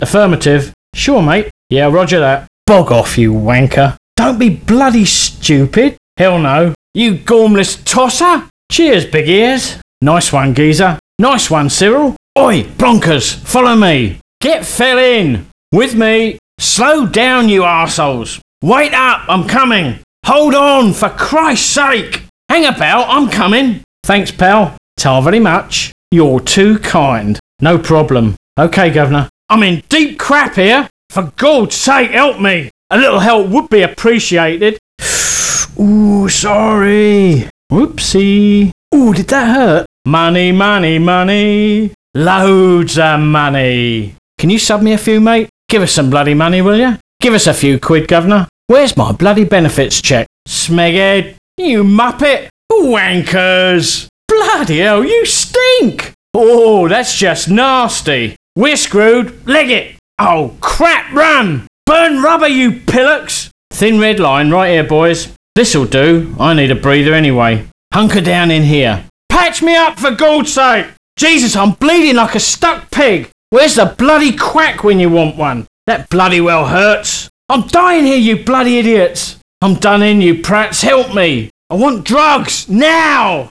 Affirmative. Sure, mate. Yeah, roger that. Bog off, you wanker. Don't be bloody stupid. Hell no. You gormless tosser. Cheers, big ears. Nice one, geezer. Nice one, Cyril. Oi, Blonkers, follow me. Get fell in. With me. Slow down, you arseholes. Wait up, I'm coming. Hold on, for Christ's sake. Hang about, I'm coming. Thanks, pal. Tar very much. You're too kind. No problem. Okay, Governor. I'm in deep crap here. For God's sake, help me. A little help would be appreciated. Ooh, sorry. Whoopsie. Ooh, did that hurt? Money, money, money. Loads of money. Can you sub me a few, mate? Give us some bloody money, will you? Give us a few quid, Governor. Where's my bloody benefits check? Smeghead. You muppet. Wankers. Bloody hell, you stink. Oh, that's just nasty. We're screwed. Leg it. Oh, crap, run. Burn rubber, you pillocks. Thin red line right here, boys. This'll do. I need a breather anyway. Hunker down in here. Patch me up, for God's sake. Jesus, I'm bleeding like a stuck pig. Where's the bloody quack when you want one? That bloody well hurts. I'm dying here, you bloody idiots. I'm done in, you prats. Help me. I want drugs. Now.